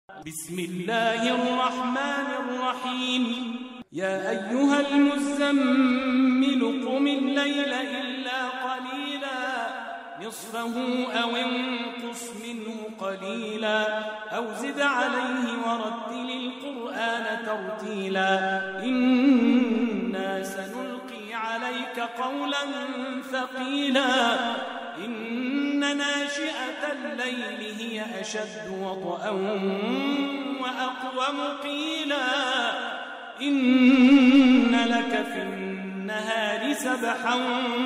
بسم الله الرحمن الرحيم. يا أيها المزمل قم الليل إلا قليلا نصفه أو انقص منه قليلا أو زد عليه ورتل القرآن ترتيلا إنا سنلقي عليك قولا ثقيلا إن ناشئة الليل هي أشد وطئا وأقوم قيلا إن لك في النهار سبحا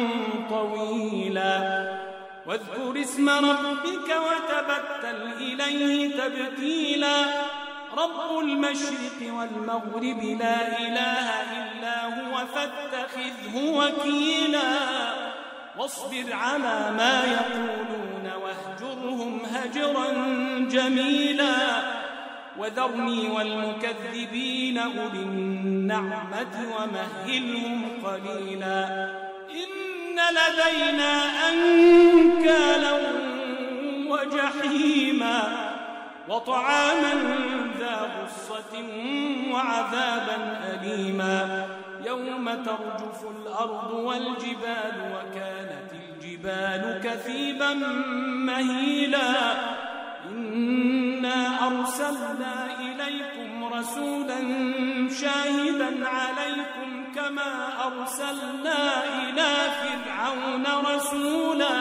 طويلا واذكر اسم ربك وتبتل إليه تبتيلا رب المشرق والمغرب لا إله إلا هو فاتخذه وكيلا واصبر على ما يقولون واهجرهم هجرا جميلا وذرني والمكذبين أولي النعمة ومهلهم قليلا إن لدينا أنكالا وجحيما وطعاما ذا غصة وعذابا أليما يوم ترجف الأرض والجبال وكانت الجبال كثيبا مهيلا إنا أرسلنا إليكم رسولا شاهدا عليكم كما أرسلنا إلى فرعون رسولا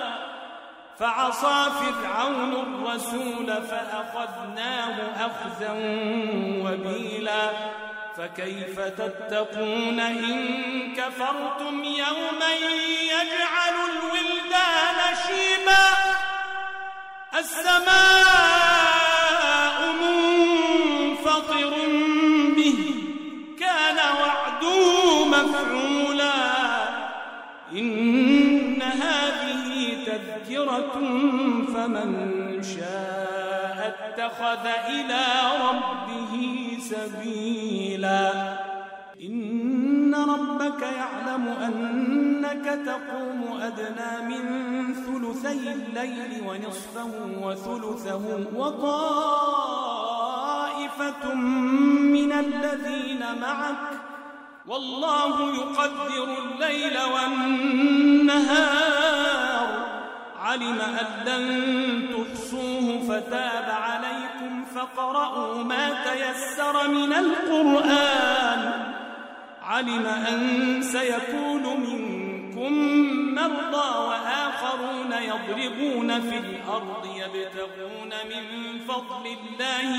فعصى فرعون الرسول فأخذناه أخذا وبيلا فكيف تتقون إن كفرتم يوما يجعل الولدان شيبا السماء منفطر به كان وعده مفعولا إن هذه تذكرة فمن شاء اتخذ إلى ربه سبيلا إن ربك يعلم أنك تقوم أدنى من ثلثي الليل ونصفه وثلثه وطائفة من الذين معك والله يقدر الليل والنهار علم أن لن تحصوه فتاب عليكم فاقرؤوا ما تيسر من القرآن علم أن سيكون منكم مرضى وآخرون يضربون في الأرض يبتغون من فضل الله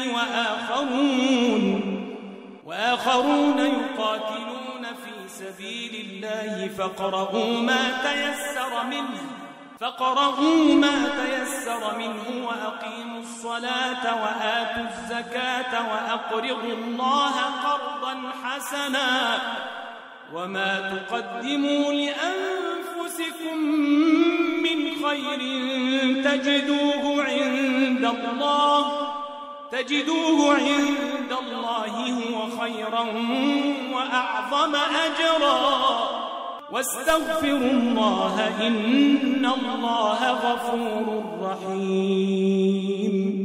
وآخرون يقاتلون في سبيل الله فاقرؤوا ما تيسر منه وأقيموا الصلاة وآتوا الزكاة وأقرضوا الله قرضا حسنا وما تقدموا لأنفسكم من خير تجدوه عند الله هو خيرا وأعظم أجرا واستغفروا الله إن الله غفور رحيم